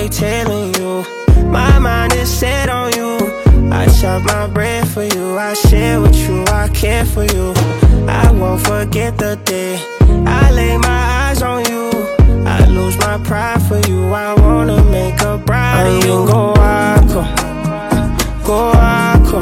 they telling you. My mind is set on you. I chop my bread for you. I share with you, I care for you. I won't forget the day I lay my eyes on you. I lose my pride for you. I wanna make a bride of you. Go Ako, go Ako,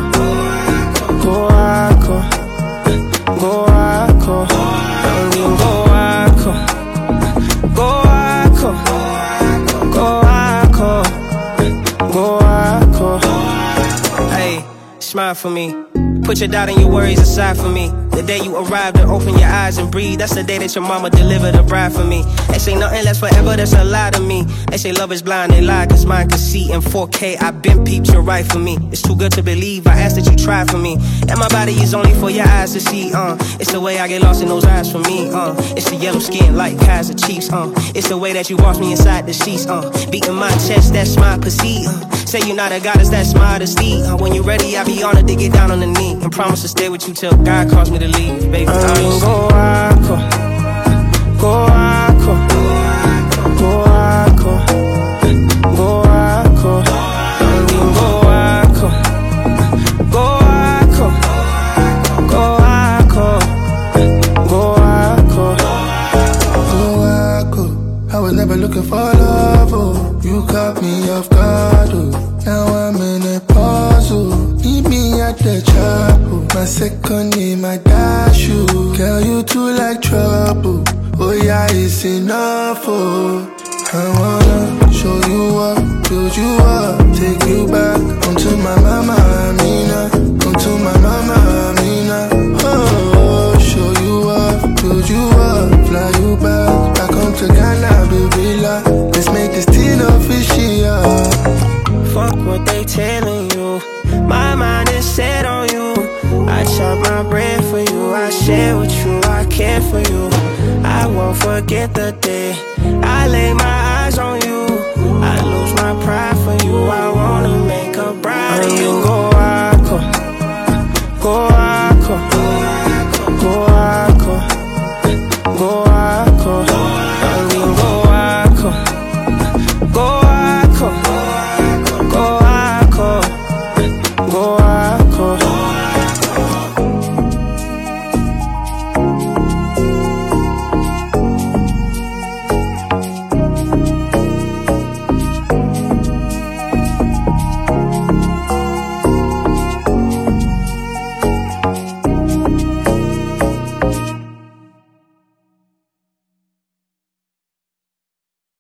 go Ako, go Ako. Go Ako, go Ako, go Ako, go Ako. Hey, smile for me. Put your doubt and your worries aside for me. The day you arrived and open your eyes and breathe, that's the day that your mama delivered a bride for me. They say nothing lasts forever, that's a lie to me. They say love is blind, they lie, cause mine can see in 4K. I been peeped, you're right for me. It's too good to believe, I ask that you try for me. And my body is only for your eyes to see, It's the way I get lost in those eyes for me, It's the yellow skin like Kaiser Chiefs, It's the way that you wash me inside the sheets, Beating my chest, that's my pursuit, Say you're not a goddess, that's modesty, When you're ready, I'll be honored to get down on the knee and promise to stay with you till God calls me to leave, baby. Go Ako, go Ako, go Ako, go Ako, go Ako, go Ako, go Ako, go Ako, go Ako. I was never looking for love, oh. You caught me off guard, oh. Now I'm in a puzzle. Meet me at the chapel. My second name, I dash you. Girl, you too like trouble. Oh yeah, it's enough, oh. I wanna show you up, build you up, take you back onto my mama Amina, onto my mama Amina. Oh, show you up, build you up, fly you back home to Ghana, baby. Let's make this deal official. Fuck what they telling you. My mind is set on you. I chop my bread for you. I share with you. I care for you. I won't forget the day I lay my